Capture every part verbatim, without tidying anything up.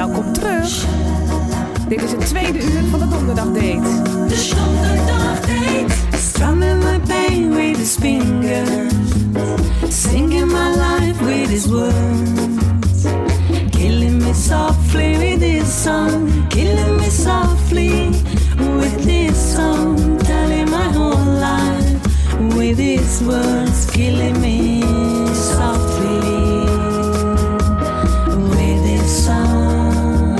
welkom terug. Dit is het tweede uur van de Donderdagdate. De Donderdagdate. Strumming my pain with his fingers, singing my life with his words, killing me softly with this song, killing me softly with this song, telling my whole life with his words, killing me softly with his song.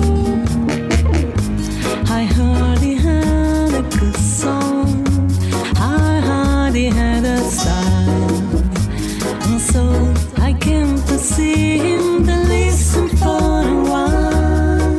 I heard he had a good song, I heard he had a style, and so I came to see him, to listen for a while.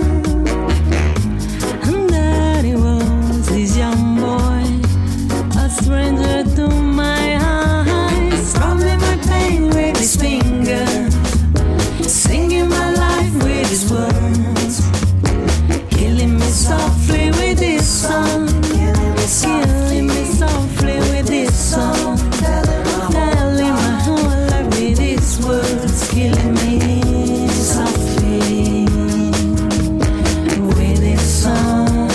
And there he was, this young boy, a stranger to my eyes, strumming my pain with his fingers, singing my life with his words, killing me softly with his song, killing me softly with his song, telling my whole life with his words, killing me softly with his song.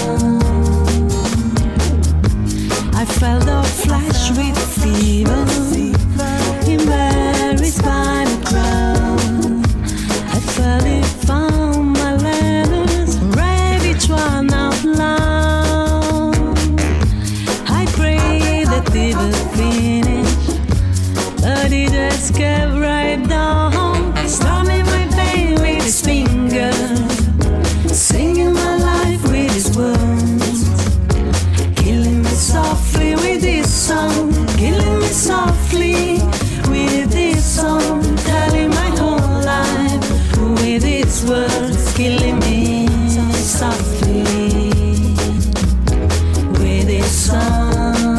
I felt a flash with fever, embarrassed by the crowd. I felt it found my letters, read each one out loud. I prayed that it would finish, but it just kept right down, strumming my pain with his fingers, singing my life with his words, killing me softly with his song, killing me softly with his song, telling my whole life with his words, killing me softly with his song.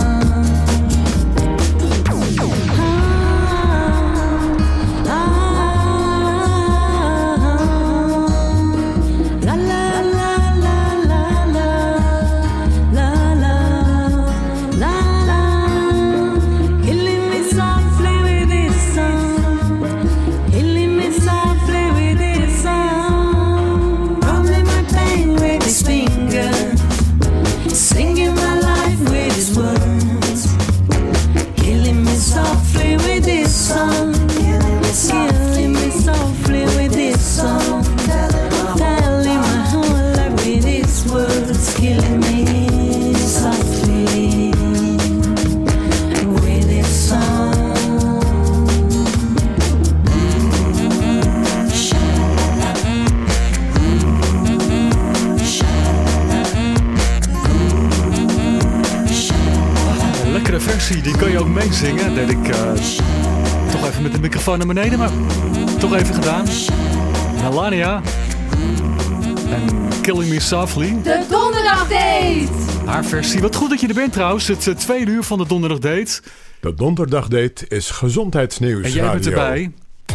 Die kun je ook meezingen. Dat deed ik uh, toch even met de microfoon naar beneden, maar toch even gedaan. Melania en Killing Me Softly. De Donderdagdate! Haar versie. Wat goed dat je er bent trouwens. Het uh, tweede uur van de Donderdagdate. De Donderdagdate is gezondheidsnieuws. En jij bent erbij.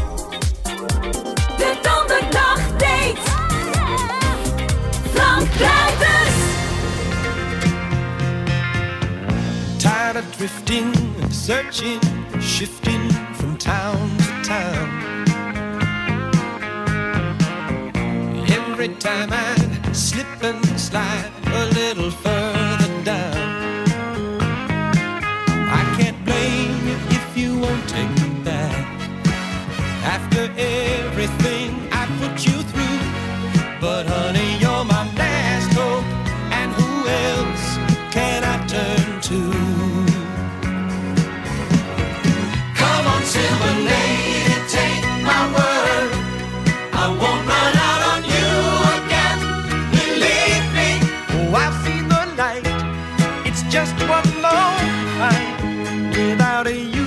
De Donderdagdate. Frank Bruiters. Tired of drifting, searching, shifting from town to town. Every time I slip and slide a little further down. I can't blame you if you won't take me back. After everything I put you through, but honey, you're my last hope, and who else can I turn to? Come on, silver lady, take my word, I won't run out on you again. Believe me, oh, I've seen the light. It's just one long fight without a you.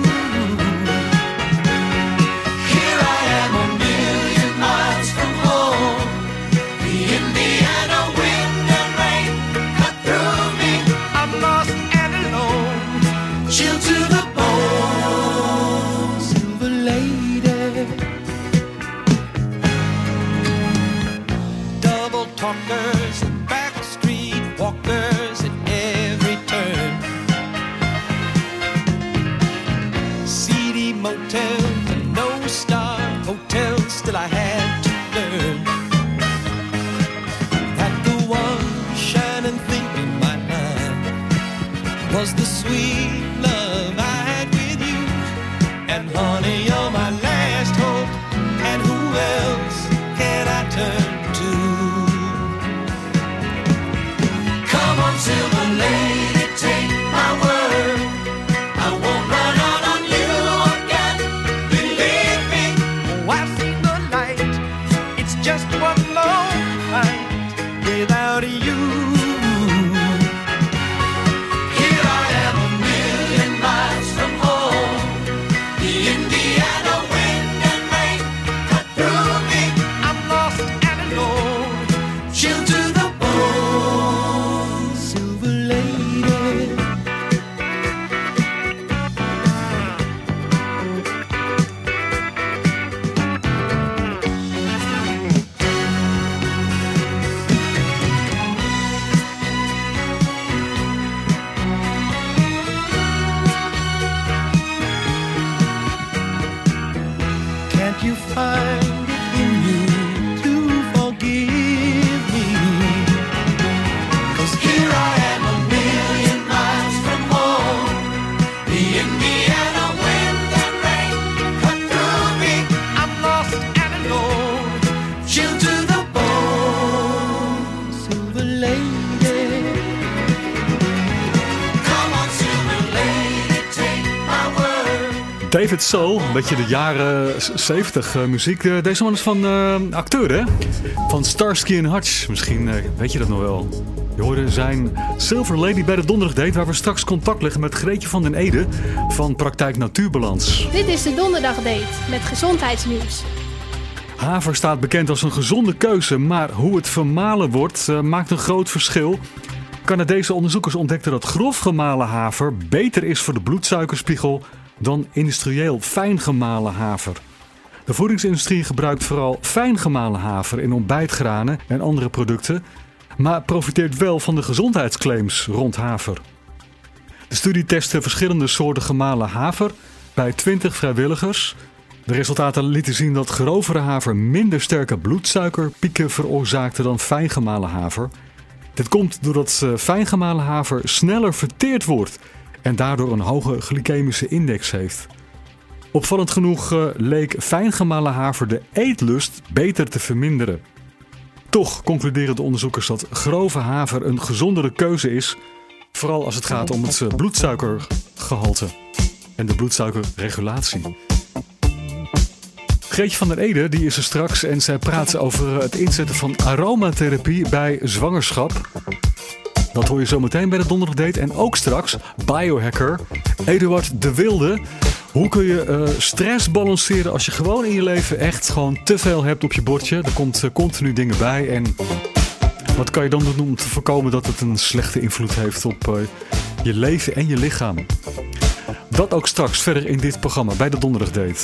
Here I am a million miles from home. The Indiana wind and rain cut through me. I'm lost and alone, chilled to the bone. Silver lady, double talkers and backstreet walkers at every turn. Seedy motels and no-star hotels, still I had to learn. was the sweet love I had with you. And honey, you're my last hope. And who else can I turn to? Come on, silver lady, take my word. I won't run out on you again. Believe me, oh, I've seen the light. It's just one long night without you. Here I am a million miles from home. The Indiana wind and rain cut through me. I'm lost and alone, chilled to the bone. Silver lady, can't you find it in you to forgive me? 'Cause here I am a million miles from home. The Indiana wind and rain cut through me. I'm lost and alone, chilled to the bone. Silver lady, come on, silver lady, take my word. David Soul, een beetje de jaren zeventig uh, muziek. Uh, deze man is van uh, acteur, hè? Van Starsky and Hutch. Misschien uh, weet je dat nog wel. Je hoorde zijn Silver Lady bij de Donderdag Date, waar we straks contact leggen met Greetje van den Ede van Praktijk Natuurbalans. Dit is de Donderdag Date met gezondheidsnieuws. Haver staat bekend als een gezonde keuze, maar hoe het vermalen wordt uh, maakt een groot verschil. Canadese onderzoekers ontdekten dat grof gemalen haver beter is voor de bloedsuikerspiegel dan industrieel fijn gemalen haver. De voedingsindustrie gebruikt vooral fijn gemalen haver in ontbijtgranen en andere producten, maar profiteert wel van de gezondheidsclaims rond haver. De studie testte verschillende soorten gemalen haver bij twintig vrijwilligers. De resultaten lieten zien dat grovere haver minder sterke bloedsuikerpieken veroorzaakte dan fijn gemalen haver. Dit komt doordat fijn gemalen haver sneller verteerd wordt en daardoor een hoge glycemische index heeft. Opvallend genoeg uh, leek fijn gemalen haver de eetlust beter te verminderen. Toch concluderen de onderzoekers dat grove haver een gezondere keuze is, vooral als het gaat om het uh, bloedsuikergehalte en de bloedsuikerregulatie. Greetje van den Ede die is er straks en zij praat over het inzetten van aromatherapie bij zwangerschap. Dat hoor je zo meteen bij de Donderdag Date. En ook straks biohacker Eduard de Wilde. Hoe kun je uh, stress balanceren als je gewoon in je leven echt gewoon te veel hebt op je bordje? Er komt uh, continu dingen bij. En wat kan je dan doen om te voorkomen dat het een slechte invloed heeft op uh, je leven en je lichaam? Dat ook straks verder in dit programma bij de Donderdag Date.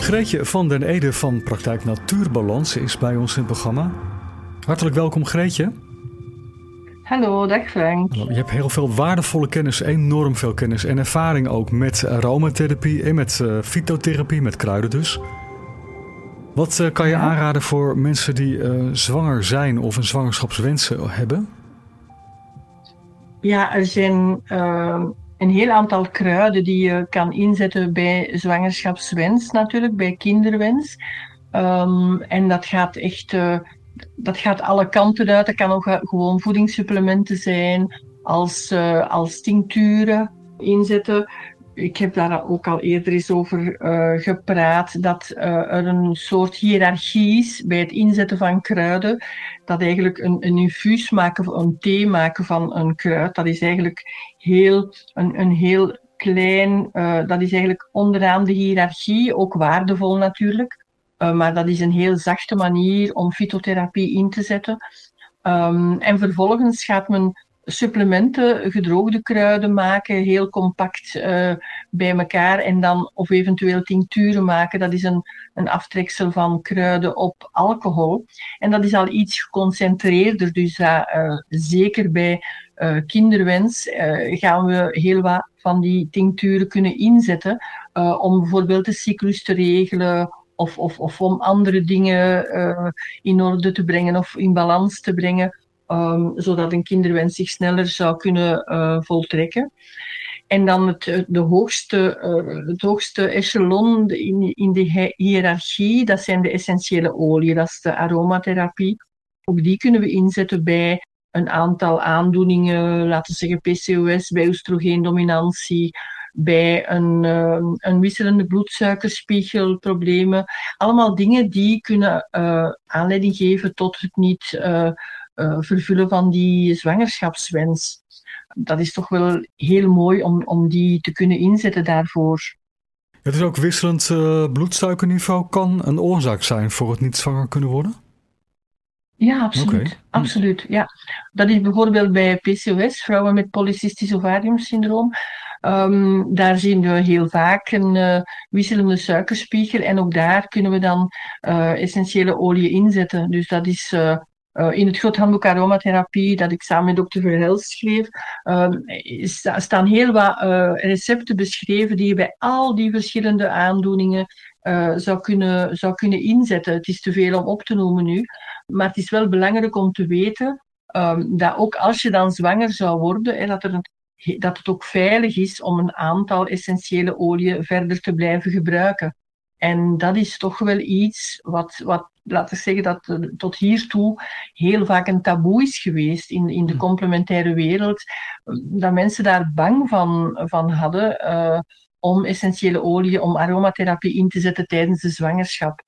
Greetje van den Ede van Praktijk Natuurbalans is bij ons in het programma. Hartelijk welkom, Greetje. Hallo, dag Frank. Je hebt heel veel waardevolle kennis, enorm veel kennis en ervaring ook met aromatherapie en met uh, fytotherapie, met kruiden dus. Wat uh, kan je ja. aanraden voor mensen die uh, zwanger zijn of een zwangerschapswens hebben? Ja, er zijn uh, een heel aantal kruiden die je kan inzetten bij zwangerschapswens natuurlijk, bij kinderwens. Um, en dat gaat echt... Uh, Dat gaat alle kanten uit. Dat kan ook gewoon voedingssupplementen zijn, als, uh, als tincturen inzetten. Ik heb daar ook al eerder eens over uh, gepraat, dat uh, er een soort hiërarchie is bij het inzetten van kruiden. Dat eigenlijk een, een infuus maken, een thee maken van een kruid, dat is eigenlijk heel, een, een heel klein, uh, dat is eigenlijk onderaan de hiërarchie, ook waardevol natuurlijk. Uh, maar dat is een heel zachte manier om fytotherapie in te zetten. Um, en vervolgens gaat men supplementen, gedroogde kruiden maken, heel compact uh, bij elkaar. En dan of eventueel tincturen maken. Dat is een, een aftreksel van kruiden op alcohol. En dat is al iets geconcentreerder. Dus uh, uh, zeker bij uh, kinderwens uh, gaan we heel wat van die tincturen kunnen inzetten. Uh, om bijvoorbeeld de cyclus te regelen. Of, of, of om andere dingen uh, in orde te brengen of in balans te brengen, um, zodat een kinderwens zich sneller zou kunnen uh, voltrekken. En dan het, de hoogste, uh, het hoogste echelon in, in de hiërarchie, dat zijn de essentiële oliën, dat is de aromatherapie. Ook die kunnen we inzetten bij een aantal aandoeningen, laten we zeggen P C O S, bij oestrogeendominantie, bij een, uh, een wisselende bloedsuikerspiegelproblemen. Allemaal dingen die kunnen uh, aanleiding geven tot het niet uh, uh, vervullen van die zwangerschapswens. Dat is toch wel heel mooi om, om die te kunnen inzetten daarvoor. Het is ook wisselend uh, bloedsuikerniveau kan een oorzaak zijn voor het niet zwanger kunnen worden? Ja, absoluut. Okay. absoluut ja. Dat is bijvoorbeeld bij P C O S, vrouwen met polycystisch ovariumsyndroom. Um, daar zien we heel vaak een uh, wisselende suikerspiegel en ook daar kunnen we dan uh, essentiële oliën inzetten. Dus dat is uh, uh, in het groot handboek aromatherapie dat ik samen met dokter Verhelst schreef, uh, sta, staan heel wat uh, recepten beschreven die je bij al die verschillende aandoeningen uh, zou, kunnen, zou kunnen inzetten. Het is te veel om op te noemen nu, maar het is wel belangrijk om te weten um, dat ook als je dan zwanger zou worden, en dat er een dat het ook veilig is om een aantal essentiële oliën verder te blijven gebruiken. En dat is toch wel iets wat, wat laten we zeggen, dat uh, tot hiertoe heel vaak een taboe is geweest in, in de complementaire wereld. Dat mensen daar bang van, van hadden uh, om essentiële oliën, om aromatherapie in te zetten tijdens de zwangerschap.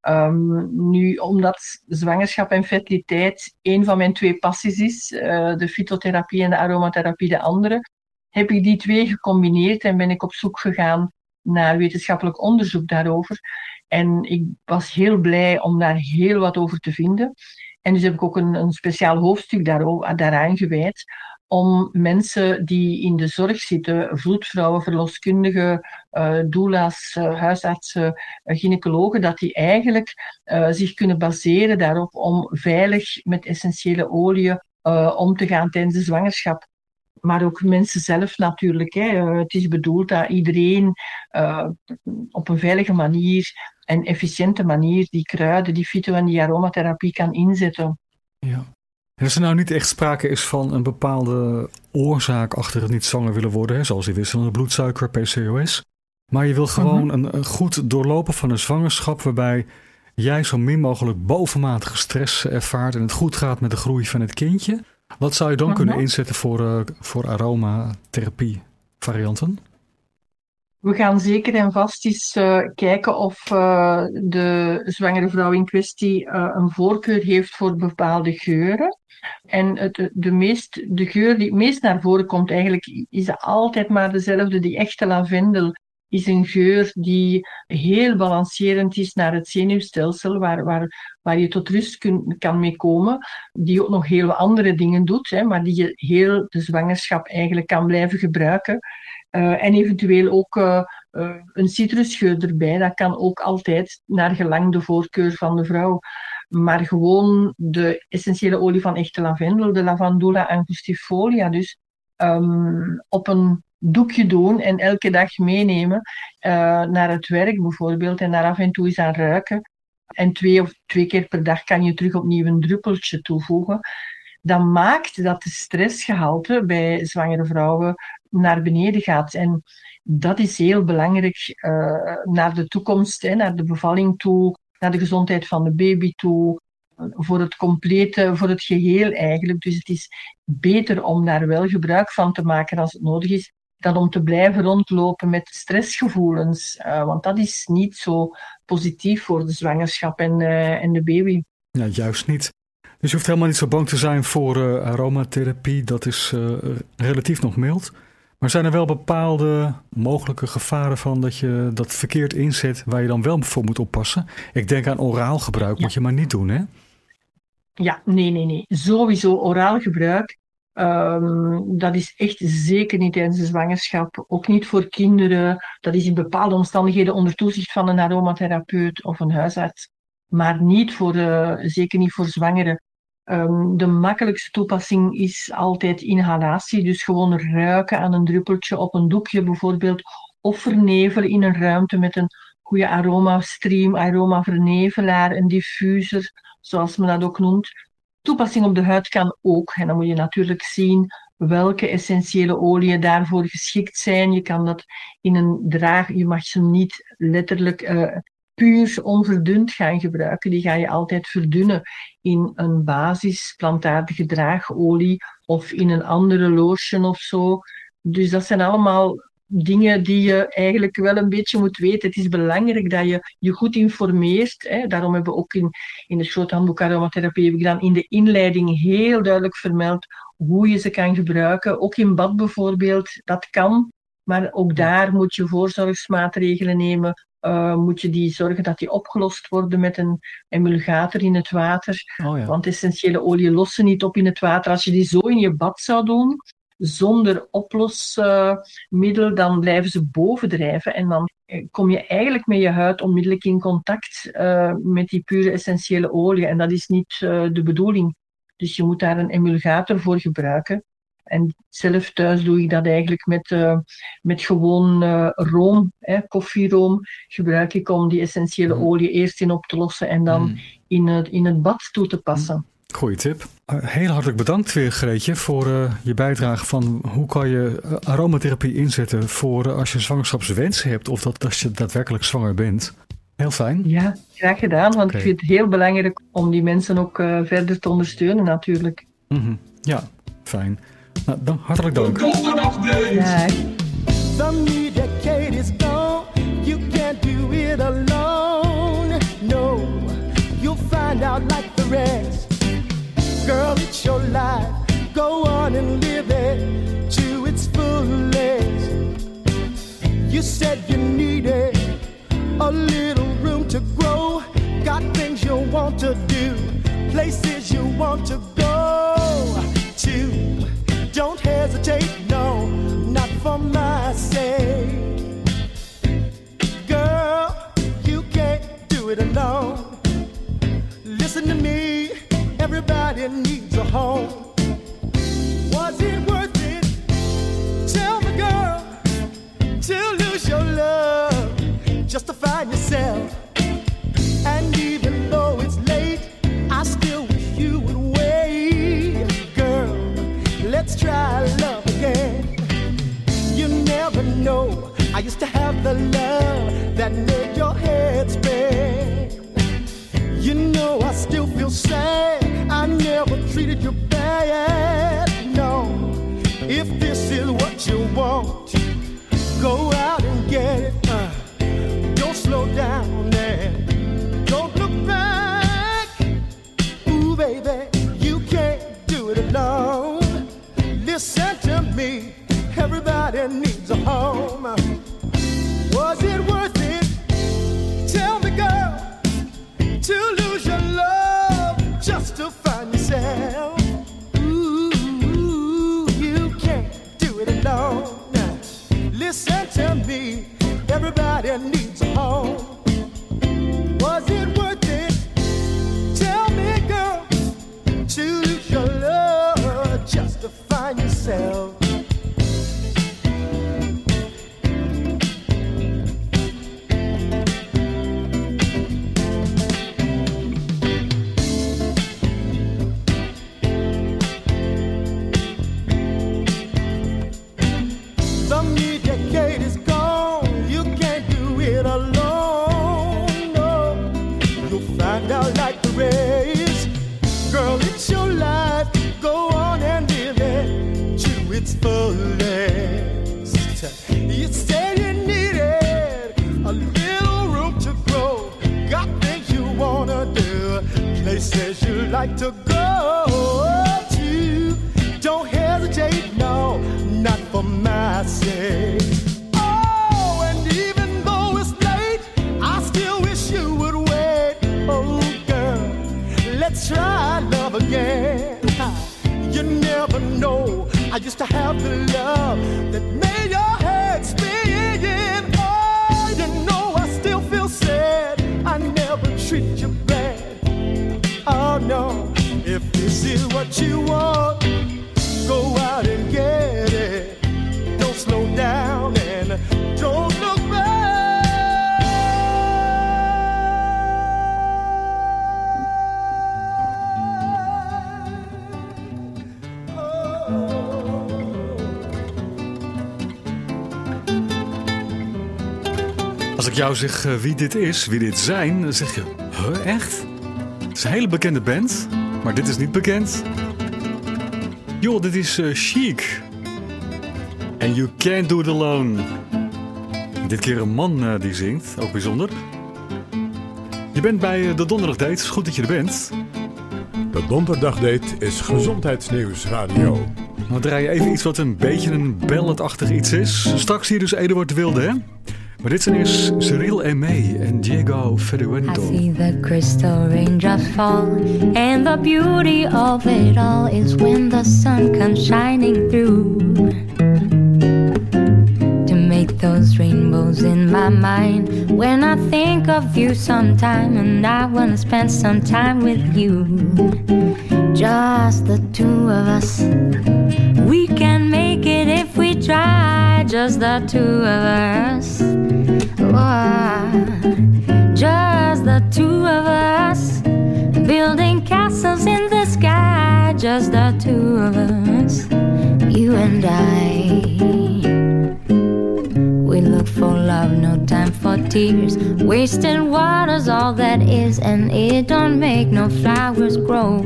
Um, nu, omdat zwangerschap en fertiliteit een van mijn twee passies is, uh, de fytotherapie en de aromatherapie de andere, heb ik die twee gecombineerd en ben ik op zoek gegaan naar wetenschappelijk onderzoek daarover. En ik was heel blij om daar heel wat over te vinden. En dus heb ik ook een, een speciaal hoofdstuk daarover, daaraan gewijd, om mensen die in de zorg zitten, vroedvrouwen, verloskundigen, uh, doula's, uh, huisartsen, uh, gynaecologen, dat die eigenlijk uh, zich kunnen baseren daarop om veilig met essentiële oliën uh, om te gaan tijdens de zwangerschap. Maar ook mensen zelf natuurlijk. Hè. Uh, het is bedoeld dat iedereen uh, op een veilige manier en efficiënte manier die kruiden, die fyto- en die aromatherapie kan inzetten. Ja. En als er nou niet echt sprake is van een bepaalde oorzaak achter het niet zwanger willen worden, hè, zoals die wisselende bloedsuiker, P C O S, maar je wil gewoon uh-huh. een, een goed doorlopen van een zwangerschap waarbij jij zo min mogelijk bovenmatige stress ervaart en het goed gaat met de groei van het kindje, wat zou je dan uh-huh. kunnen inzetten voor, uh, voor aromatherapie varianten? We gaan zeker en vast eens uh, kijken of uh, de zwangere vrouw in kwestie uh, een voorkeur heeft voor bepaalde geuren. En het, de, meest, de geur die het meest naar voren komt, eigenlijk is dat altijd maar dezelfde. Die echte lavendel is een geur die heel balancerend is naar het zenuwstelsel, waar, waar, waar je tot rust kun, kan mee komen. Die ook nog heel andere dingen doet, hè, maar die je heel de zwangerschap eigenlijk kan blijven gebruiken. Uh, en eventueel ook uh, uh, een citrusgeur erbij. Dat kan ook altijd naar gelang de voorkeur van de vrouw. Maar gewoon de essentiële olie van echte lavendel, de Lavandula angustifolia, dus um, op een doekje doen en elke dag meenemen uh, naar het werk bijvoorbeeld en daar af en toe eens aan ruiken. En twee of twee keer per dag kan je terug opnieuw een druppeltje toevoegen. Dat maakt dat de stressgehalte bij zwangere vrouwen naar beneden gaat. En dat is heel belangrijk uh, naar de toekomst, hè, naar de bevalling toe, naar de gezondheid van de baby toe, voor het complete, voor het geheel eigenlijk. Dus het is beter om daar wel gebruik van te maken als het nodig is, dan om te blijven rondlopen met stressgevoelens. Uh, want dat is niet zo positief voor de zwangerschap en, uh, en de baby. Ja, juist niet. Dus je hoeft helemaal niet zo bang te zijn voor uh, aromatherapie. Dat is uh, relatief nog mild. Maar zijn er wel bepaalde mogelijke gevaren van dat je dat verkeerd inzet waar je dan wel voor moet oppassen? Ik denk aan oraal gebruik, ja. Moet je maar niet doen, hè? Ja, nee, nee, nee. Sowieso oraal gebruik. Um, dat is echt zeker niet tijdens de zwangerschap. Ook niet voor kinderen. Dat is in bepaalde omstandigheden onder toezicht van een aromatherapeut of een huisarts. Maar niet voor, uh, zeker niet voor zwangeren. Um, de makkelijkste toepassing is altijd inhalatie. Dus gewoon ruiken aan een druppeltje op een doekje bijvoorbeeld. Of vernevelen in een ruimte met een goede aromastream, aromavernevelaar, een diffuser, zoals men dat ook noemt. Toepassing op de huid kan ook. En dan moet je natuurlijk zien welke essentiële oliën daarvoor geschikt zijn. Je kan dat in een draag, je mag ze niet letterlijk uh, puur onverdund gaan gebruiken. Die ga je altijd verdunnen in een basis plantaardige draagolie of in een andere lotion of zo. Dus dat zijn allemaal dingen die je eigenlijk wel een beetje moet weten. Het is belangrijk dat je je goed informeert. Hè. Daarom hebben we ook in, in het grote handboek aromatherapie heb ik dan in de inleiding heel duidelijk vermeld hoe je ze kan gebruiken. Ook in bad bijvoorbeeld, dat kan. Maar ook daar moet je voorzorgsmaatregelen nemen. Uh, moet je die zorgen dat die opgelost worden met een emulgator in het water. Oh ja. Want essentiële oliën lossen niet op in het water. Als je die zo in je bad zou doen, zonder oplosmiddel, uh, dan blijven ze bovendrijven. En dan kom je eigenlijk met je huid onmiddellijk in contact uh, met die pure essentiële olie. En dat is niet uh, de bedoeling. Dus je moet daar een emulgator voor gebruiken. En zelf thuis doe ik dat eigenlijk met, uh, met gewoon uh, room, hè, koffieroom, gebruik ik om die essentiële olie eerst in op te lossen en dan mm. in, het, in het bad toe te passen. Goeie tip. Uh, heel hartelijk bedankt weer, Greetje, voor uh, je bijdrage van hoe kan je uh, aromatherapie inzetten voor uh, als je zwangerschapswensen hebt of dat als je daadwerkelijk zwanger bent. Heel fijn. Ja, graag gedaan, want okay. Ik vind het heel belangrijk om die mensen ook uh, verder te ondersteunen natuurlijk. Mm-hmm. Ja, fijn. Nou, dan hartelijk dank. Ja. Some decade is gone. You can't do it alone. No, you'll find out like the rest. Girl, it's your life. Go on and live it to its fullest. You said you needed a little room to grow. Got things you want to do, places you want to go to. Don't hesitate, no, not for my sake. Girl, you can't do it alone. Listen to me, everybody needs a home. Was it worth it? Tell me, girl, to lose your love, just to find yourself. And even though it's late, I still wish you would wait. Girl, let's try love again. You never know, I used to have the love that made your head spin. You know I still feel sad, I never treated you bad. No, if this is what you want, go out and get it. uh, Don't slow down and don't look back. Ooh baby, you can't do it alone. Listen to me, everybody needs a home. Was it worth it? Tell me, girl, to lose your love just to find yourself. Ooh, you can't do it alone. Everybody needs a home. Was it worth it? Tell me, girl, to lose your love just to find yourself. The media gate is gone. You can't do it alone. No, you'll find out like the race. Girl, it's your life. Go on and live it to its fullest. You said you needed a little room to grow. Got things you wanna do, places you like to go to. Don't hesitate, no, not for my sake. Oh, and even though it's late, I still wish you would wait. Oh, girl, let's try love again. You never know, I used to have the love that made your head spin. Oh, you know I still feel sad, I never treat you bad. Oh no, if this is what you want, go out and get it. Don't slow down and don't look back. Als ik jou zeg uh, wie dit is, wie dit zijn, dan zeg je, huh, echt? Het is een hele bekende band, maar dit is niet bekend. Joh, dit is uh, Chic. And You Can't Do It Alone. Dit keer een man uh, die zingt, ook bijzonder. Je bent bij uh, de Donderdagdate, is goed dat je er bent. De Donderdagdate is Gezondheidsnieuws Radio. We draaien even iets wat een beetje een balladachtig iets is. Straks hier dus Eduard de Wilde, hè? Maar dit zijn eerst Cyril Aimé en Diego Ferruento. I see the crystal raindrops fall, and the beauty of it all is when the sun comes shining through to make those rainbows in my mind. When I think of you sometime, and I wanna spend some time with you, just the two of us. We can make it if we try, just the two of us. Oh, just the two of us, building castles in the sky, just the two of us, you and I. We look for love, no time for tears. Wasted water's all that is, and it don't make no flowers grow.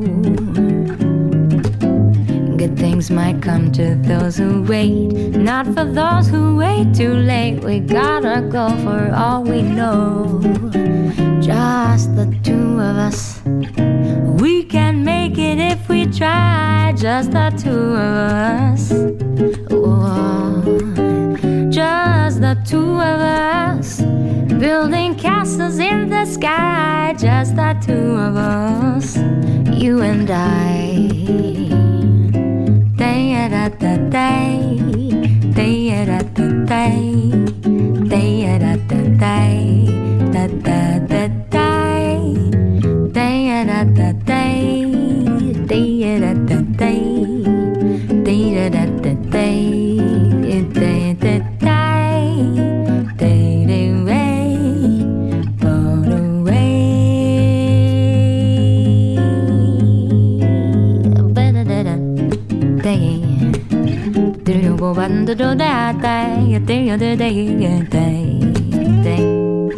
Good things might come to those who wait, not for those who wait too late. We gotta go for all we know, just the two of us. We can make it if we try, just the two of us. Whoa. Just the two of us, building castles in the sky, just the two of us, you and I. Day da da day, day da da day, day da da day, da da da day, day da da day, day da da day, day da da day, day da day, day day way, but away, better da day. Do go band do that day, day day day day day.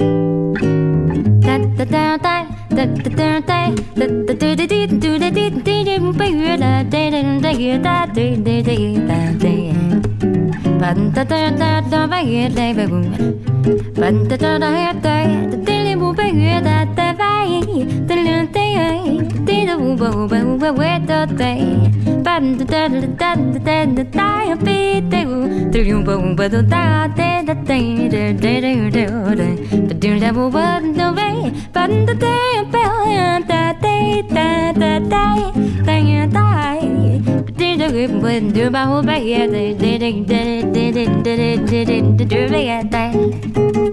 Da da da da da da da da da da da da do da da da da baby da da da da da da da da da. Ban da da da da baby da baby. Ban da da da da da da da baby da da baby. Da da da da da bo bo bo bo da da. Ban da da da da da da da baby da da da bo bo da da da da da da da da da. But do that bo bo no way. Ban da da da da da da da da da da. Did a good one do about baby da da da da da da da da da da da.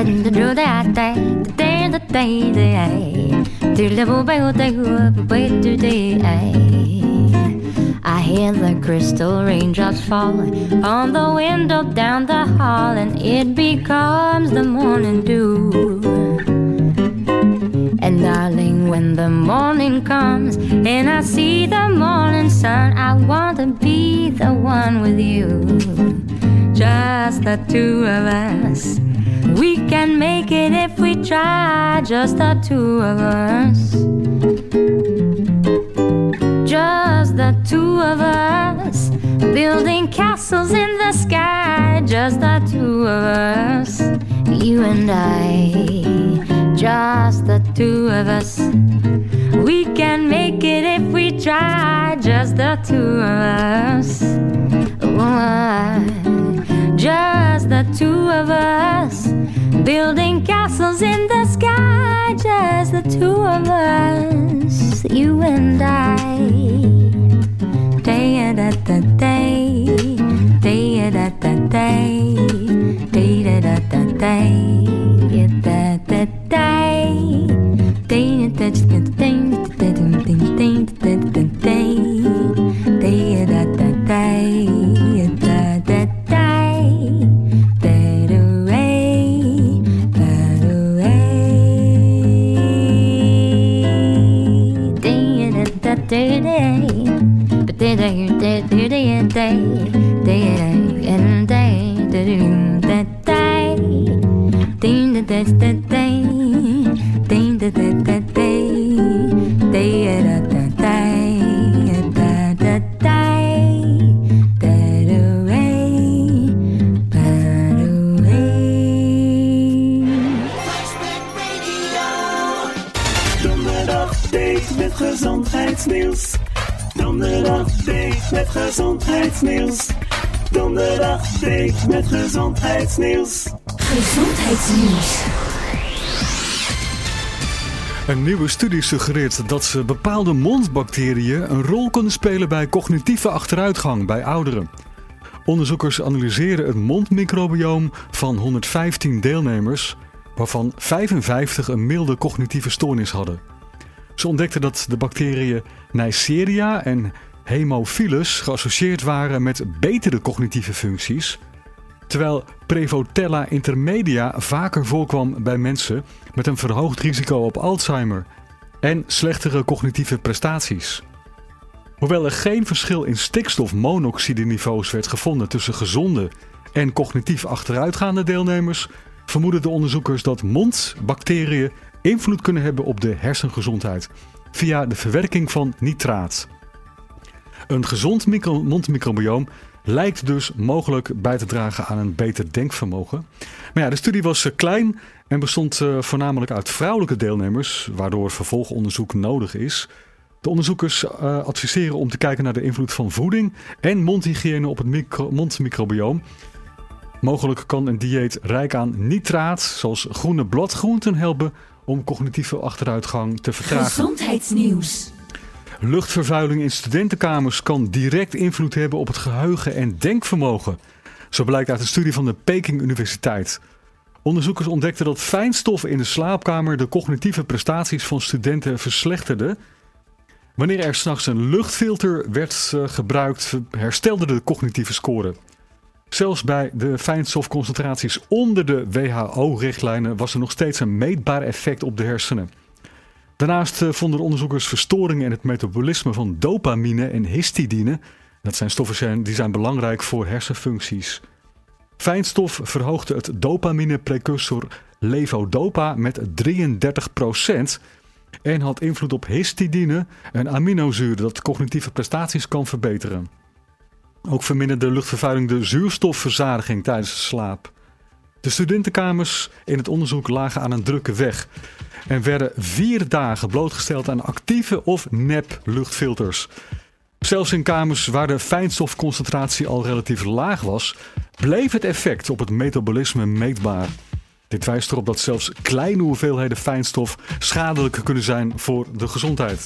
I hear the crystal raindrops falling on the window down the hall, and it becomes the morning dew. And darling, when the morning comes and I see the morning sun, I want to be the one with you. Just the two of us. We can make it if we try, just the two of us. Just the two of us, building castles in the sky, just the two of us, you and I. Just the two of us. We can make it if we try, just the two of us. Oh, just the two of us, building castles in the sky, just the two of us, you and I. Day da da day, day da da day, day da da da day, da da day, day da da day, day da da day, day da da day, da da day, that away, that away, day da da day, but day da da day, day day and day da da day, ding da da da day, ding da da da day, day da da day, da da day, that away, that away. Donderdag date met gezondheidsnieuws. Donderdag date met gezondheidsnieuws. Donderdag date met gezondheidsnieuws. Gezondheidsnieuws. Een nieuwe studie suggereert dat bepaalde mondbacteriën een rol kunnen spelen bij cognitieve achteruitgang bij ouderen. Onderzoekers analyseren het mondmicrobioom van honderdvijftien deelnemers, waarvan vijfenvijftig een milde cognitieve stoornis hadden. Ze ontdekten dat de bacteriën Neisseria en Haemophilus geassocieerd waren met betere cognitieve functies, terwijl Prevotella intermedia vaker voorkwam bij mensen met een verhoogd risico op Alzheimer en slechtere cognitieve prestaties. Hoewel er geen verschil in stikstofmonoxideniveaus werd gevonden tussen gezonde en cognitief achteruitgaande deelnemers, vermoeden de onderzoekers dat mondbacteriën invloed kunnen hebben op de hersengezondheid via de verwerking van nitraat. Een gezond micro- mondmicrobioom lijkt dus mogelijk bij te dragen aan een beter denkvermogen. Maar ja, de studie was klein en bestond uh, voornamelijk uit vrouwelijke deelnemers, waardoor vervolgonderzoek nodig is. De onderzoekers uh, adviseren om te kijken naar de invloed van voeding en mondhygiëne op het micro- mondmicrobioom. Mogelijk kan een dieet rijk aan nitraat, zoals groene bladgroenten, helpen om cognitieve achteruitgang te vertragen. Gezondheidsnieuws. Luchtvervuiling in studentenkamers kan direct invloed hebben op het geheugen en denkvermogen. Zo blijkt uit een studie van de Peking Universiteit. Onderzoekers ontdekten dat fijnstoffen in de slaapkamer de cognitieve prestaties van studenten verslechterden. Wanneer er 's nachts een luchtfilter werd uh, gebruikt, herstelde de cognitieve score. Zelfs bij de fijnstofconcentraties onder de W H O-richtlijnen was er nog steeds een meetbaar effect op de hersenen. Daarnaast uh, vonden de onderzoekers verstoringen in het metabolisme van dopamine en histidine. Dat zijn stoffen die zijn belangrijk voor hersenfuncties. Fijnstof verhoogde het dopamine-precursor levodopa met drieëndertig procent en had invloed op histidine, een aminozuur dat cognitieve prestaties kan verbeteren. Ook verminderde luchtvervuiling de zuurstofverzadiging tijdens de slaap. De studentenkamers in het onderzoek lagen aan een drukke weg en werden vier dagen blootgesteld aan actieve of nep luchtfilters. Zelfs in kamers waar de fijnstofconcentratie al relatief laag was, bleef het effect op het metabolisme meetbaar. Dit wijst erop dat zelfs kleine hoeveelheden fijnstof schadelijk kunnen zijn voor de gezondheid.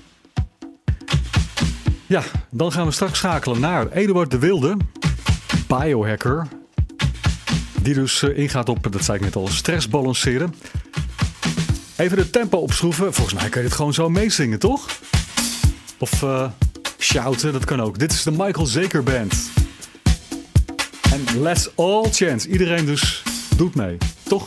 Ja, dan gaan we straks schakelen naar Eduard de Wilde, biohacker, die Die dus uh, ingaat op, dat zei ik net al, stress balanceren. Even de tempo opschroeven. Volgens mij kan je dit gewoon zo meezingen, toch? Of uh, shouten, dat kan ook. Dit is de Michael Zaker Band. En let's all chant. Iedereen dus doet mee, toch?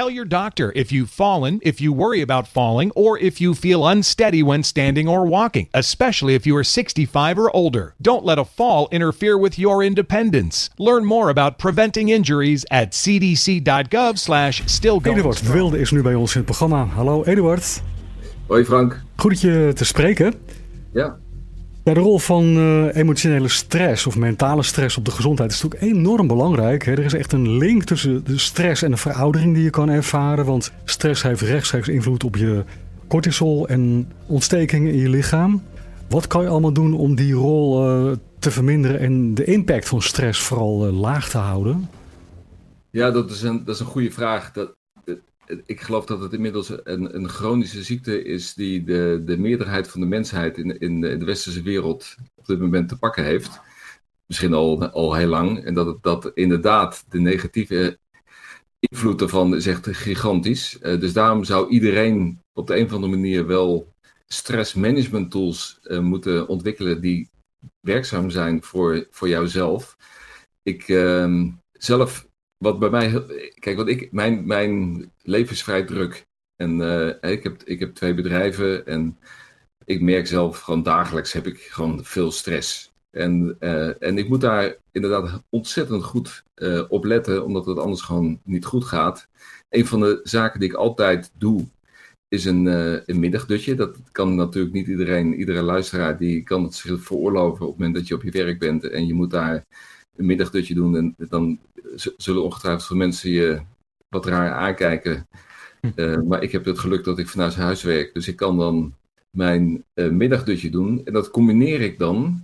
Tell your doctor if you've fallen, if you worry about falling, or if you feel unsteady when standing or walking, especially if you are sixty-five or older. Don't let a fall interfere with your independence. Learn more about preventing injuries at c d c dot gov slash still going. Eduard de Wilde is nu bij ons in het programma. Hallo Eduard. Hoi Frank. Goed dat je te spreken. Ja. Ja, de rol van uh, emotionele stress of mentale stress op de gezondheid is natuurlijk enorm belangrijk. Hè? Er is echt een link tussen de stress en de veroudering die je kan ervaren. Want stress heeft rechtstreeks invloed op je cortisol en ontstekingen in je lichaam. Wat kan je allemaal doen om die rol uh, te verminderen en de impact van stress vooral uh, laag te houden? Ja, dat is een, dat is een goede vraag. Dat, Ik geloof dat het inmiddels een, een chronische ziekte is die de, de meerderheid van de mensheid in, in de westerse wereld op dit moment te pakken heeft. Misschien al, al heel lang. En dat, het, dat inderdaad de negatieve invloed ervan is echt gigantisch. Uh, dus daarom zou iedereen op de een of andere manier wel stressmanagement tools uh, moeten ontwikkelen die werkzaam zijn voor, voor jouzelf. Ik uh, zelf... Wat bij mij, kijk, wat ik, mijn, mijn leven is vrij druk. En uh, ik, heb, ik heb twee bedrijven en ik merk zelf gewoon dagelijks heb ik gewoon veel stress. En, uh, en ik moet daar inderdaad ontzettend goed uh, op letten, omdat het anders gewoon niet goed gaat. Een van de zaken die ik altijd doe, is een, uh, een middagdutje. Dat kan natuurlijk niet iedereen, iedere luisteraar die kan het zich veroorloven op het moment dat je op je werk bent en je moet daar een middagdutje doen en dan zullen ongetwijfeld veel mensen je wat raar aankijken. Uh, maar ik heb het geluk dat ik vanuit huis werk. Dus ik kan dan mijn uh, middagdutje doen. En dat combineer ik dan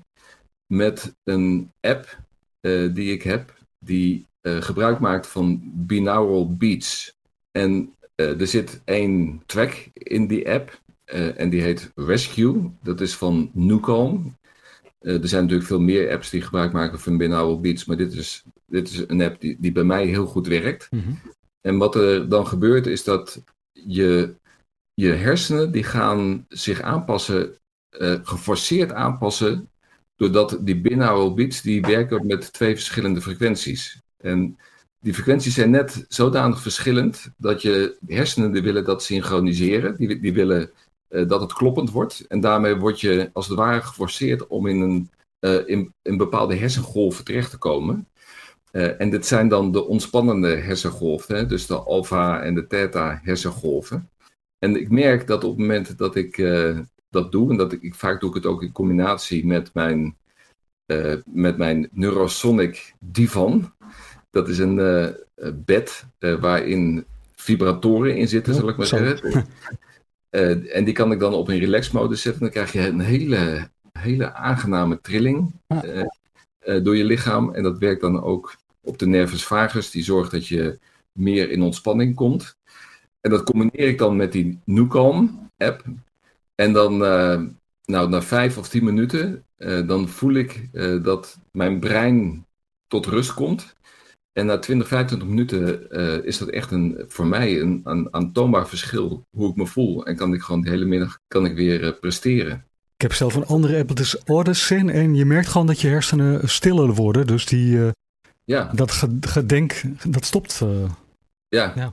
met een app uh, die ik heb. Die uh, gebruik maakt van binaural beats. En uh, er zit één track in die app. Uh, en die heet Rescue. Dat is van Nucalm. Uh, er zijn natuurlijk veel meer apps die gebruik maken van binaural beats. Maar dit is, dit is een app die, die bij mij heel goed werkt. Mm-hmm. En wat er dan gebeurt is dat je, je hersenen die gaan zich aanpassen, uh, geforceerd aanpassen. Doordat die binaural beats die werken met twee verschillende frequenties. En die frequenties zijn net zodanig verschillend dat je de hersenen die willen dat synchroniseren. Die, die willen uh, dat het kloppend wordt. En daarmee word je als het ware geforceerd om in een, uh, in, in bepaalde hersengolven terecht te komen. Uh, en dit zijn dan de ontspannende hersengolven. Hè? Dus de alfa en de theta hersengolven. En ik merk dat op het moment dat ik uh, dat doe, en dat ik, ik vaak doe ik het ook in combinatie met mijn, uh, met mijn Neurosonic Divan. Dat is een uh, bed uh, waarin vibratoren in zitten, zal ik maar zeggen. Uh, en die kan ik dan op een relaxmodus zetten. Dan krijg je een hele, hele aangename trilling uh, uh, door je lichaam. En dat werkt dan ook op de nervus vagus. Die zorgt dat je meer in ontspanning komt. En dat combineer ik dan met die Nucalm app. En dan, uh, nou, na vijf of tien minuten, uh, dan voel ik uh, dat mijn brein tot rust komt. En na twintig, vijfentwintig minuten uh, is dat echt een, voor mij een, een aantoonbaar verschil hoe ik me voel. En kan ik gewoon de hele middag kan ik weer uh, presteren. Ik heb zelf een andere app, dat is Ordersin. En je merkt gewoon dat je hersenen stiller worden. Dus die, uh, ja. dat gedenk, dat stopt. Uh, ja. ja.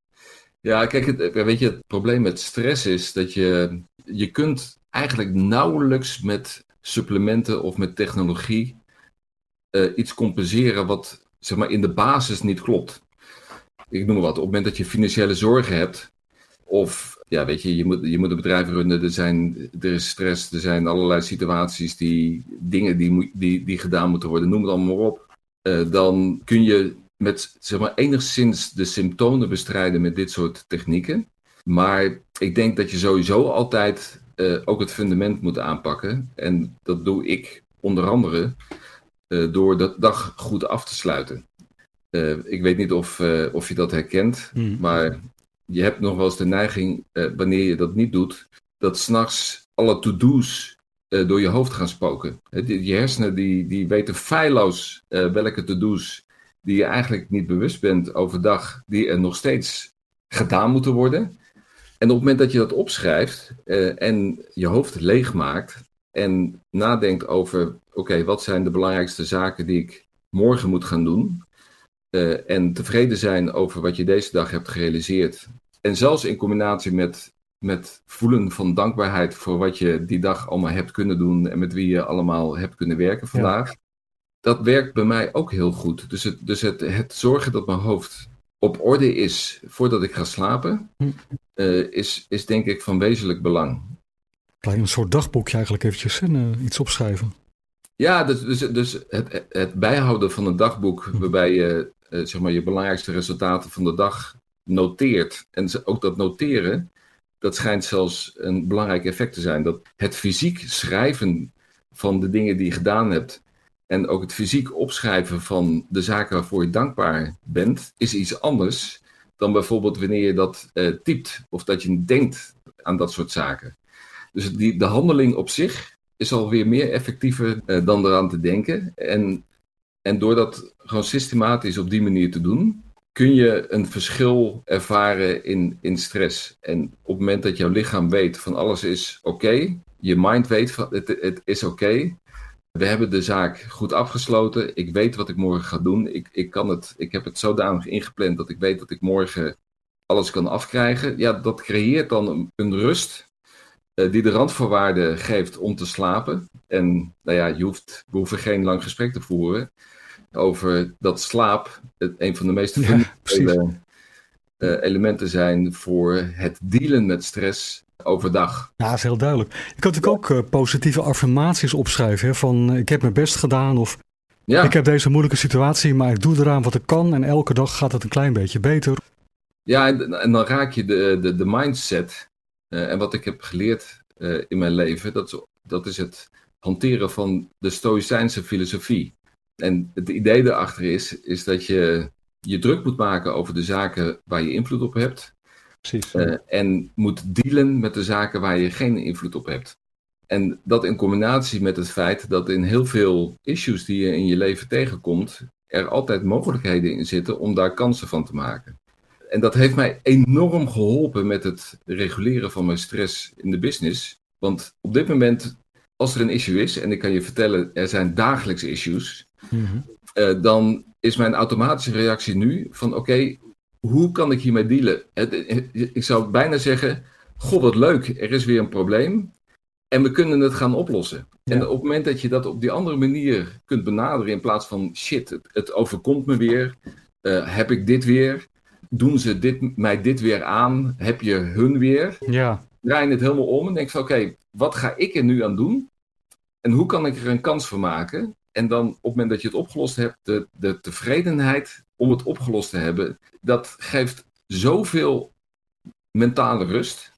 Ja, kijk, het, weet je, het probleem met stress is dat je, je kunt eigenlijk nauwelijks met supplementen of met technologie uh, iets compenseren wat, zeg maar, in de basis niet klopt. Ik noem maar wat, op het moment dat je financiële zorgen hebt, of, ja, weet je, je moet, je moet een bedrijf runnen, er, zijn, er is stress, er zijn allerlei situaties, die, dingen die, die, die gedaan moeten worden, noem het allemaal maar op. Uh, dan kun je met, zeg maar, enigszins de symptomen bestrijden met dit soort technieken. Maar ik denk dat je sowieso altijd uh, ook het fundament moet aanpakken. En dat doe ik onder andere uh, door de dag goed af te sluiten. Uh, ik weet niet of, uh, of je dat herkent, mm. maar je hebt nog wel eens de neiging, uh, wanneer je dat niet doet, dat 's nachts alle to-do's uh, door je hoofd gaan spoken. Uh, je hersenen die, die weten feilloos uh, welke to-do's die je eigenlijk niet bewust bent overdag, die er nog steeds gedaan moeten worden. En op het moment dat je dat opschrijft uh, en je hoofd leegmaakt en nadenkt over, oké, okay, wat zijn de belangrijkste zaken die ik morgen moet gaan doen? uh, en tevreden zijn over wat je deze dag hebt gerealiseerd. En zelfs in combinatie met, met voelen van dankbaarheid voor wat je die dag allemaal hebt kunnen doen en met wie je allemaal hebt kunnen werken vandaag. Ja. Dat werkt bij mij ook heel goed. Dus, het, dus het, het zorgen dat mijn hoofd op orde is voordat ik ga slapen, uh, is, is denk ik van wezenlijk belang. Klein een soort dagboekje eigenlijk eventjes en uh, iets opschrijven. Ja, dus, dus, dus het, het bijhouden van een dagboek waarbij je uh, zeg maar je belangrijkste resultaten van de dag noteert. En ook dat noteren, dat schijnt zelfs een belangrijk effect te zijn. Dat het fysiek schrijven van de dingen die je gedaan hebt en ook het fysiek opschrijven van de zaken waarvoor je dankbaar bent, is iets anders dan bijvoorbeeld wanneer je dat uh, typt of dat je denkt aan dat soort zaken. Dus die, de handeling op zich is alweer meer effectiever uh, dan eraan te denken. En, en door dat gewoon systematisch op die manier te doen, kun je een verschil ervaren in, in stress. En op het moment dat jouw lichaam weet van alles is oké, okay, je mind weet van het, het is oké, okay, we hebben de zaak goed afgesloten, ik weet wat ik morgen ga doen, ik, ik, kan het, ik heb het zodanig ingepland dat ik weet dat ik morgen alles kan afkrijgen. Ja, dat creëert dan een, een rust uh, die de randvoorwaarden geeft om te slapen. En nou ja, je hoeft, we hoeven geen lang gesprek te voeren over dat slaap het, een van de meest fundamentele ja, uh, elementen zijn voor het dealen met stress overdag. Ja, dat is heel duidelijk. Je kan natuurlijk ook uh, positieve affirmaties opschrijven. Hè, van uh, ik heb mijn best gedaan of ja. ik heb deze moeilijke situatie, maar ik doe eraan wat ik kan en elke dag gaat het een klein beetje beter. Ja, en, en dan raak je de, de, de mindset. Uh, en wat ik heb geleerd uh, in mijn leven, dat is, dat is het hanteren van de Stoïcijnse filosofie. En het idee daarachter is, is dat je je druk moet maken over de zaken waar je invloed op hebt. Precies. Uh, en moet dealen met de zaken waar je geen invloed op hebt. En dat in combinatie met het feit dat in heel veel issues die je in je leven tegenkomt, er altijd mogelijkheden in zitten om daar kansen van te maken. En dat heeft mij enorm geholpen met het reguleren van mijn stress in de business. Want op dit moment, als er een issue is, en ik kan je vertellen, er zijn dagelijks issues, mm-hmm. uh, dan is mijn automatische reactie nu van oké, okay, hoe kan ik hiermee dealen? Ik zou bijna zeggen, goh wat leuk, er is weer een probleem en we kunnen het gaan oplossen. Ja. En op het moment dat je dat op die andere manier kunt benaderen in plaats van shit, het, het overkomt me weer, uh, heb ik dit weer, doen ze dit, mij dit weer aan, heb je hun weer, ja. draai je het helemaal om en denk van oké, okay, wat ga ik er nu aan doen en hoe kan ik er een kans van maken? En dan op het moment dat je het opgelost hebt, de, de tevredenheid om het opgelost te hebben, dat geeft zoveel mentale rust,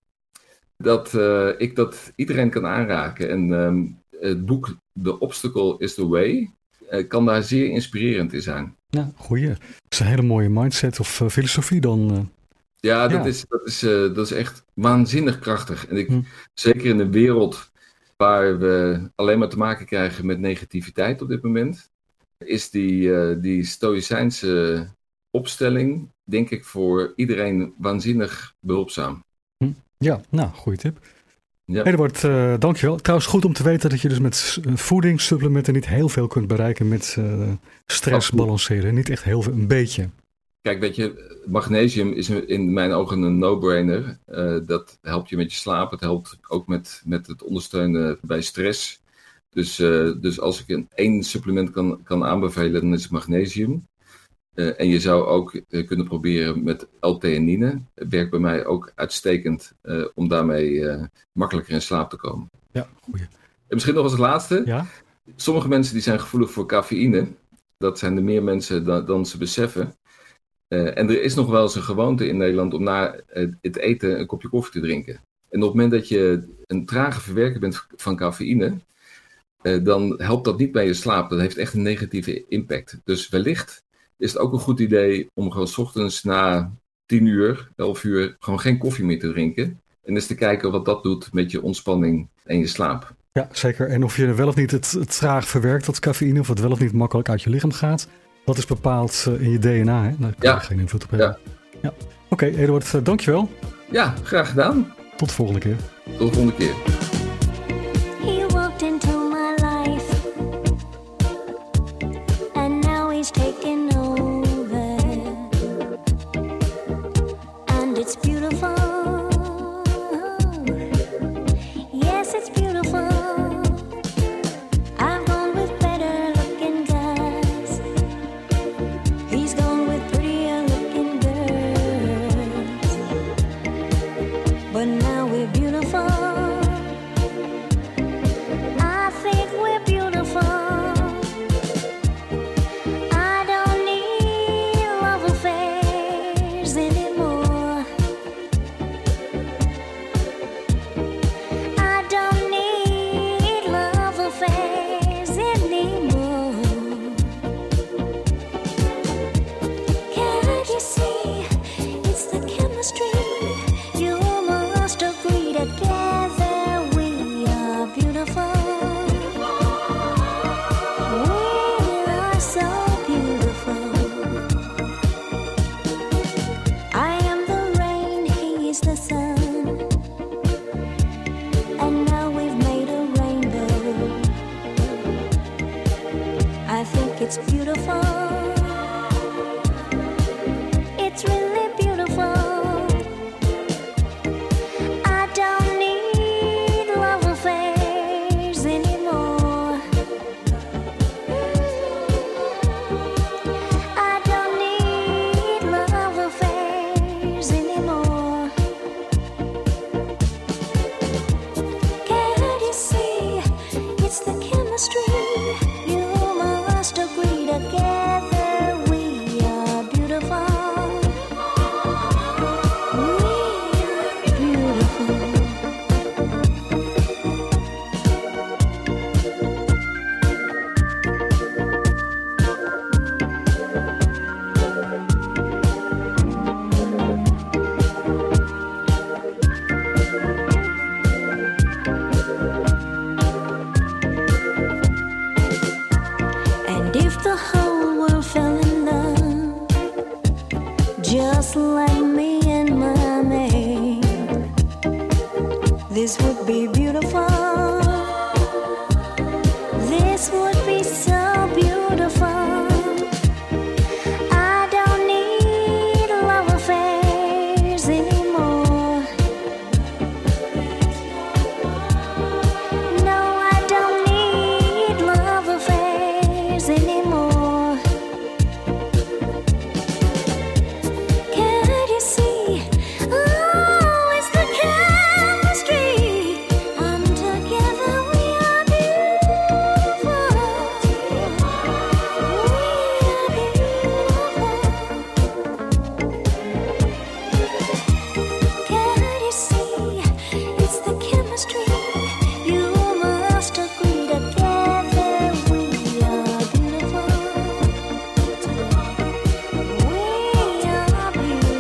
dat uh, ik dat iedereen kan aanraken. En um, het boek The Obstacle is the Way uh, kan daar zeer inspirerend in zijn. Ja, goeie. Dat is een hele mooie mindset of uh, filosofie dan. Uh... Ja, dat, ja. Is, dat, is, uh, dat is echt waanzinnig krachtig. En ik, hm. zeker in een wereld waar we alleen maar te maken krijgen met negativiteit op dit moment, is die, uh, die stoïcijnse opstelling, denk ik, voor iedereen waanzinnig behulpzaam. Hm. Ja, nou, goede tip. Ja. Eduard, uh, dankjewel. Trouwens, goed om te weten dat je dus met voedingssupplementen niet heel veel kunt bereiken met uh, stress balanceren. Niet echt heel veel, een beetje. Kijk, weet je, magnesium is in mijn ogen een no-brainer. Uh, dat helpt je met je slaap. Het helpt ook met, met het ondersteunen bij stress. Dus, uh, dus als ik een één supplement kan, kan aanbevelen, dan is het magnesium. Uh, en je zou ook uh, kunnen proberen met L-theanine. Het werkt bij mij ook uitstekend uh, om daarmee uh, makkelijker in slaap te komen. Ja, goeie. En misschien nog als laatste. Ja? Sommige mensen die zijn gevoelig voor cafeïne. Dat zijn er meer mensen dan, dan ze beseffen. Uh, en er is nog wel eens een gewoonte in Nederland om na uh, het eten een kopje koffie te drinken. En op het moment dat je een trage verwerker bent van cafeïne, uh, dan helpt dat niet bij je slaap. Dat heeft echt een negatieve impact. Dus wellicht is het ook een goed idee om gewoon 's ochtends na tien uur, elf uur, gewoon geen koffie meer te drinken. En eens te kijken wat dat doet met je ontspanning en je slaap. Ja, zeker. En of je wel of niet het, het traag verwerkt, dat cafeïne, of het wel of niet makkelijk uit je lichaam gaat, dat is bepaald uh, in je D N A. Hè? Daar kan ja. je geen invloed op hebben. Ja. Ja. Oké, okay, Eduard, uh, dankjewel. Ja, graag gedaan. Tot de volgende keer. Tot de volgende keer. He walked into my life and now he's taking over. beautiful. Yes, it's beautiful. I've gone with better looking guys. He's gone with prettier looking girls. But now we're beautiful. I think we're beautiful. I don't need love affairs anymore. I don't need love affairs anymore. Can't you see it's the chemistry? You must agree together we are beautiful. We are so beautiful. I am the rain, he is the sun. And now we've made a rainbow. I think it's beautiful. It's really beautiful. I don't need love affairs anymore. I don't need love affairs anymore. Can't you see it's the chemistry? You must agree together we are beautiful. We are beautiful. And if the whole world fell in love, just like me and my man, this would be beautiful. This would be so beautiful. I don't need love affairs anymore. No, I don't need love affairs anymore. Can't you see? Oh, it's the chemistry. And together we are beautiful. Can't you see? It's the chemistry. You must agree together we are beautiful. We are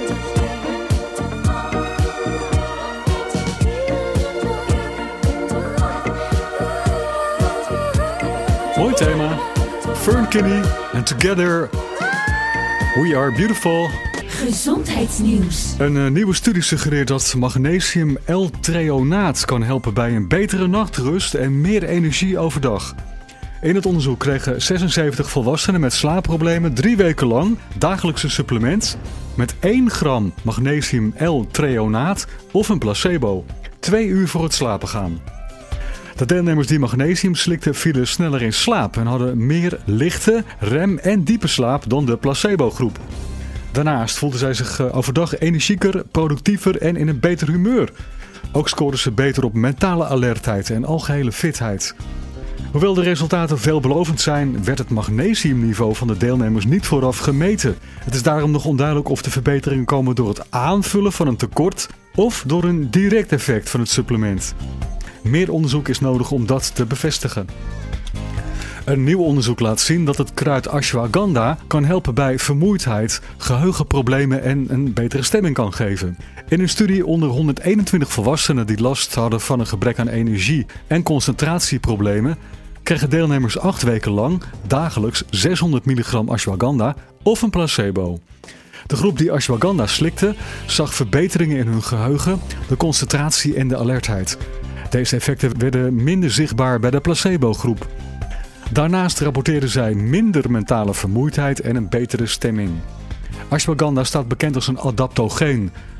Mooi thema. Fern Kinney en Together We Are Beautiful. Gezondheidsnieuws. Een uh, nieuwe studie suggereert dat magnesium L-threonaat kan helpen bij een betere nachtrust en meer energie overdag. In het onderzoek kregen zesenzeventig volwassenen met slaapproblemen drie weken lang dagelijks een supplement met één gram magnesium L-threonaat of een placebo, twee uur voor het slapen gaan. De deelnemers die magnesium slikten vielen sneller in slaap en hadden meer lichte, rem en diepe slaap dan de placebo-groep. Daarnaast voelden zij zich overdag energieker, productiever en in een beter humeur. Ook scoorden ze beter op mentale alertheid en algehele fitheid. Hoewel de resultaten veelbelovend zijn, werd het magnesiumniveau van de deelnemers niet vooraf gemeten. Het is daarom nog onduidelijk of de verbeteringen komen door het aanvullen van een tekort of door een direct effect van het supplement. Meer onderzoek is nodig om dat te bevestigen. Een nieuw onderzoek laat zien dat het kruid ashwagandha kan helpen bij vermoeidheid, geheugenproblemen en een betere stemming kan geven. In een studie onder honderdeenentwintig volwassenen die last hadden van een gebrek aan energie en concentratieproblemen, kregen deelnemers acht weken lang dagelijks zeshonderd milligram ashwagandha of een placebo. De groep die ashwagandha slikte zag verbeteringen in hun geheugen, de concentratie en de alertheid. Deze effecten werden minder zichtbaar bij de placebo-groep. Daarnaast rapporteerden zij minder mentale vermoeidheid en een betere stemming. Ashwagandha staat bekend als een adaptogeen.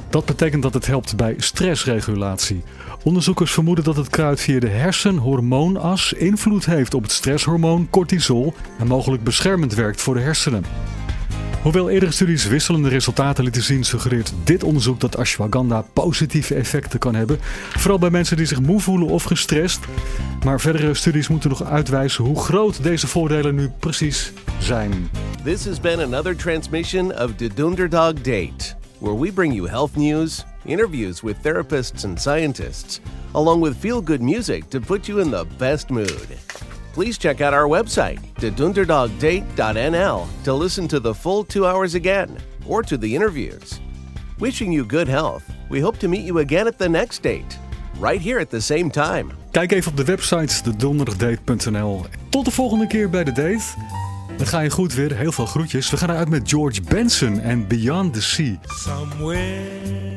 Dat betekent dat het helpt bij stressregulatie. Onderzoekers vermoeden dat het kruid via de hersenhormoonas invloed heeft op het stresshormoon cortisol en mogelijk beschermend werkt voor de hersenen. Hoewel eerdere studies wisselende resultaten lieten zien, suggereert dit onderzoek dat ashwagandha positieve effecten kan hebben. Vooral bij mensen die zich moe voelen of gestrest. Maar verdere studies moeten nog uitwijzen hoe groot deze voordelen nu precies zijn. This has been another transmission of the Dunderdog Date, where we bring you health news, interviews with therapists and scientists, along with feel-good music to put you in the best mood. Please check out our website, the dunderdog date dot n l, to listen to the full two hours again, or to the interviews. Wishing you good health. We hope to meet you again at the next date, right here at the same time. Kijk even op de website de donderdagdate punt n l. Tot de volgende keer bij de date. Dan ga je goed weer. Heel veel groetjes. We gaan eruit met George Benson en Beyond the Sea. Somewhere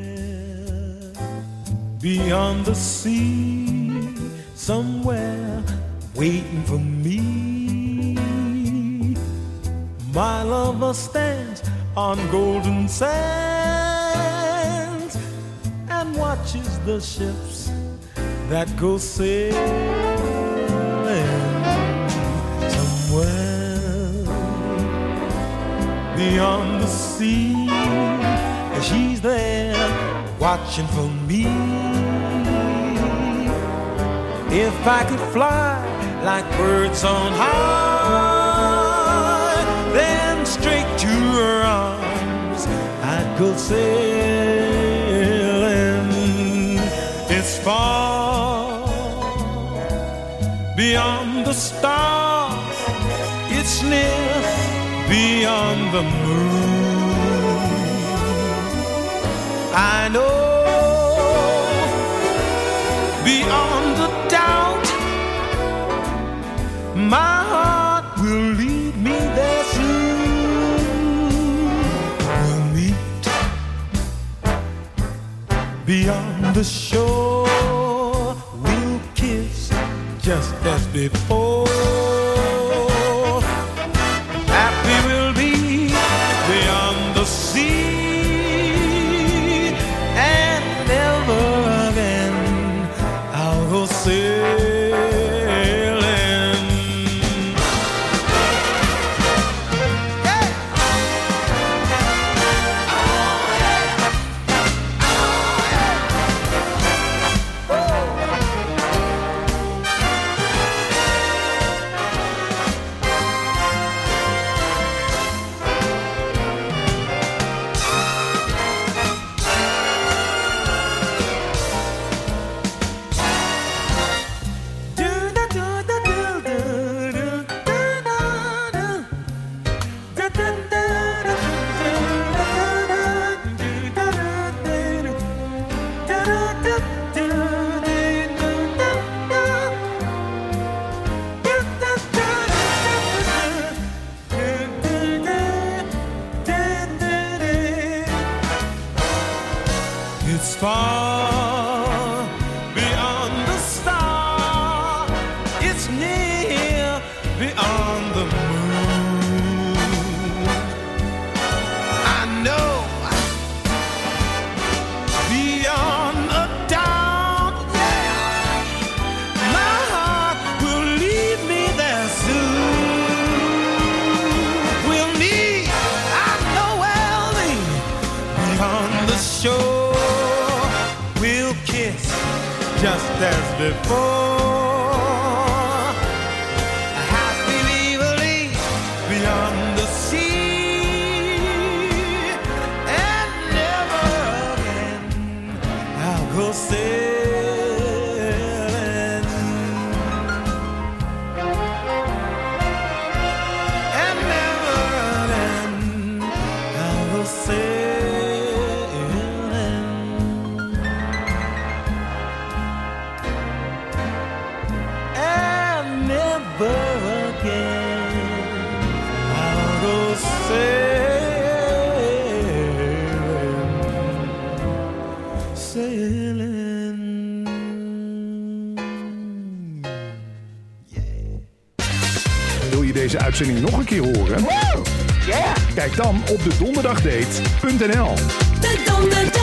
beyond the sea, somewhere waiting for me, my lover stands on golden sands and watches the ships that go sailing. Somewhere beyond the sea, she's there watching for me. If I could fly like birds on high, then straight to her arms I'd go sailing. It's far beyond the stars, it's near beyond the moon. I know beyond the doubt, my heart will lead me there soon. We'll meet beyond the shore, we'll kiss just as before. Happy we'll be beyond the sea, and never again I'll go sailing. It's far beyond the star, it's near beyond the moon. I know beyond a doubt, yeah, my heart will lead me there soon. We'll meet, I know we'll meet beyond the shore. Just as before, happily we'll leave beyond the sea, and never again I'll go sailing, and never again I'll go sailing. Wil je deze uitzending nog een keer horen? Yeah. Kijk dan op de donderdagdate punt n l. De Donderdag.